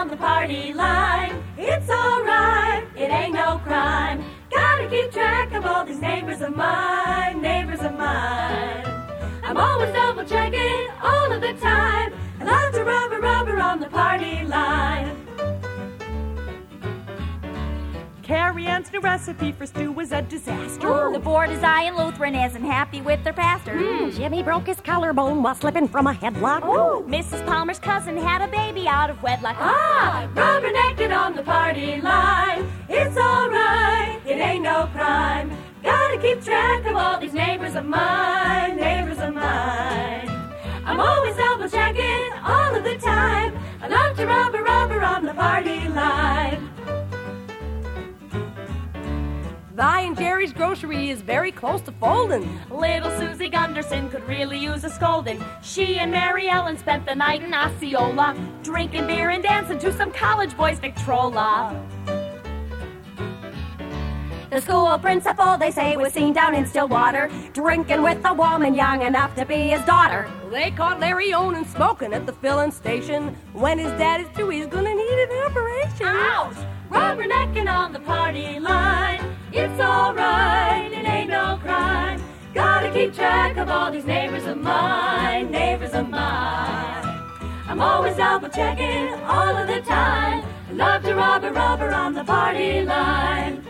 on the party line. It's alright, it ain't no crime. Gotta keep track of all these neighbors of mine, neighbors of mine. I'm always double checking all of the time. I love to rubber on the party line. Carrie Ann's new recipe for stew was a disaster. The board is Zion Lutheran isn't happy with their pastor. Jimmy broke his collarbone while slipping from a headlock. Mrs. Palmer's cousin had a baby out of wedlock. Rubbernecking on the party line. It's alright, it ain't no crime. Gotta keep track of all these neighbors of mine, neighbors of mine. I'm always double checking all of the time. I love to rubber on the party line. Vi and Jerry's grocery is very close to folding. Little Susie Gunderson could really use a scolding. She and Mary Ellen spent the night in Osceola, drinking beer and dancing to some college boys' Victrola. The school principal, they say, was seen down in Stillwater, drinking with a woman young enough to be his daughter. They caught Larry Onan smoking at the filling station. When his dad is through, he's gonna need an operation. Ouch! Rubbernecking on the party line. It's alright, it ain't no crime. Gotta keep track of all these neighbors of mine, neighbors of mine. I'm always double checking all of the time. I love to rubber on the party line.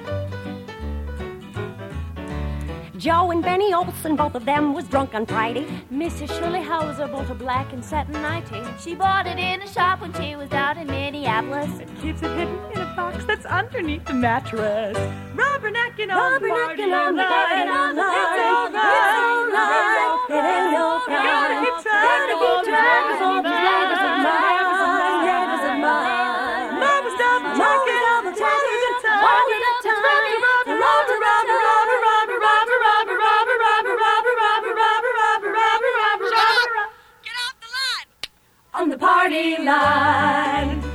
Joe and Benny Olson, both of them was drunk on Friday. Mrs. Shirley Hauser bought a black and satin nightie. She bought it in a shop when she was down in Minneapolis. And keeps it hidden in a box that's underneath the mattress. Rubbernecking on the party line. It ain't no crime. Gotta keep track of all the neighbors of mine, neighbors of mine. Mama's double checking all the time. On the party line.